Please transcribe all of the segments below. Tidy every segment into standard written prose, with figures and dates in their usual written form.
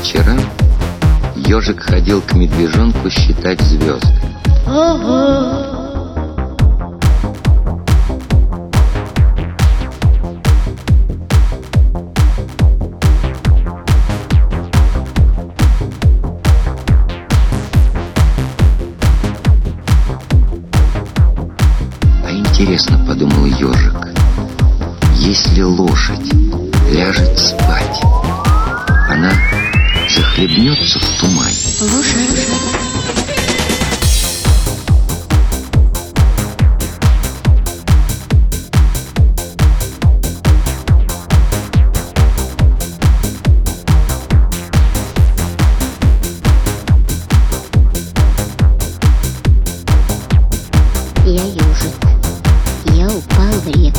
вечерам ежик ходил к медвежонку считать звезды. А интересно, подумал ежик, если лошадь ляжет спать, она захлебнется в тумане. Я ежик, я упал в реку.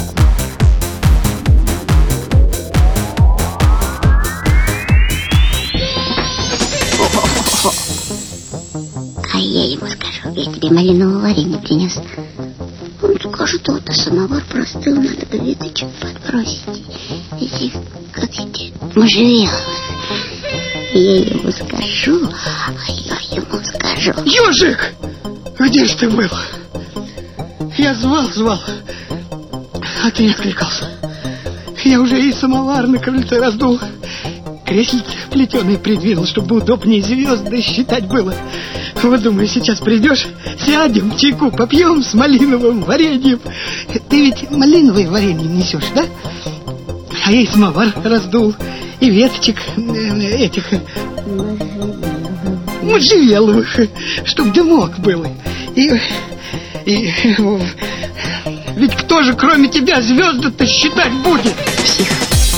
А я ему скажу, я тебе малинового варенья принес. Он скажет, вот, а самовар простыл, надо бы веточек подбросить. Эти, как эти, можжевеловые. Я ему скажу, а я ему скажу. Ежик, где ж ты был? Я звал, а ты не откликался. Я уже и самовар на крыльце раздул, креслице плетеное придвинул, чтобы удобнее звезды считать было. Вот думаю, сейчас придешь, сядем, чайку попьем с малиновым вареньем. Ты ведь малиновое варенье несешь, да? А я и самовар раздул, и веточек этих можжевеловых, чтоб дымок был. И ведь кто же, кроме тебя, звезды-то считать будет? Псих.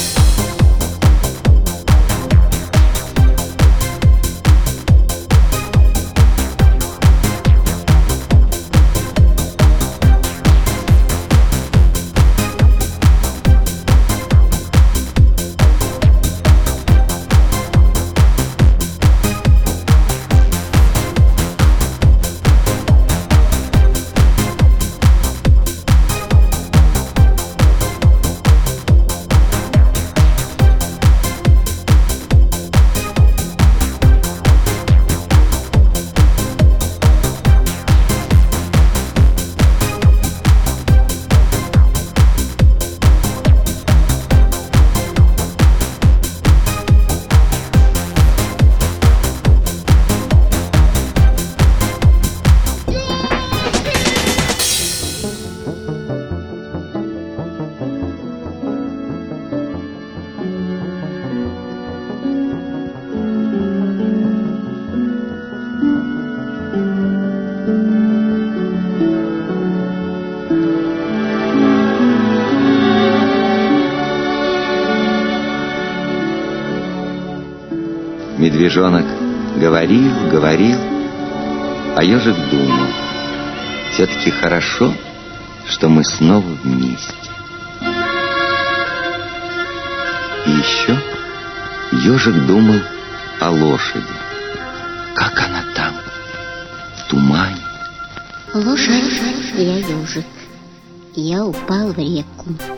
Медвежонок говорил, а ежик думал, все-таки хорошо, что мы снова вместе. И еще ежик думал о лошади. Как она там, в тумане. Лошадь, я ежик, я упал в реку.